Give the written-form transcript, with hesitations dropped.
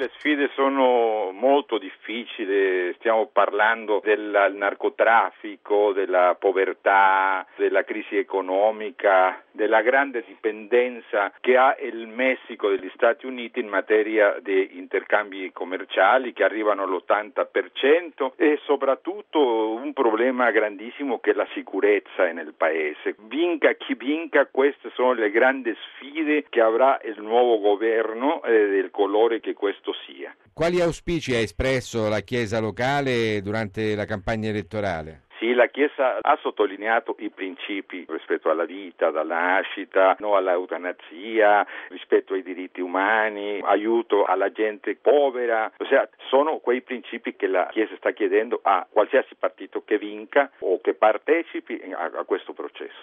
Le sfide sono molto difficili, stiamo parlando del narcotraffico, della povertà, della crisi economica, della grande dipendenza che ha il Messico dagli Stati Uniti in materia di intercambi commerciali che arrivano all'80% e soprattutto un problema grandissimo che è la sicurezza nel paese. Vinca chi vinca, queste sono le grandi sfide che avrà il nuovo governo del colore che questo sia. Quali auspici ha espresso la Chiesa locale durante la campagna elettorale? Sì, la Chiesa ha sottolineato i principi rispetto alla vita, dalla nascita, no all'eutanasia, rispetto ai diritti umani, aiuto alla gente povera, ossia sono quei principi che la Chiesa sta chiedendo a qualsiasi partito che vinca o che partecipi a questo processo.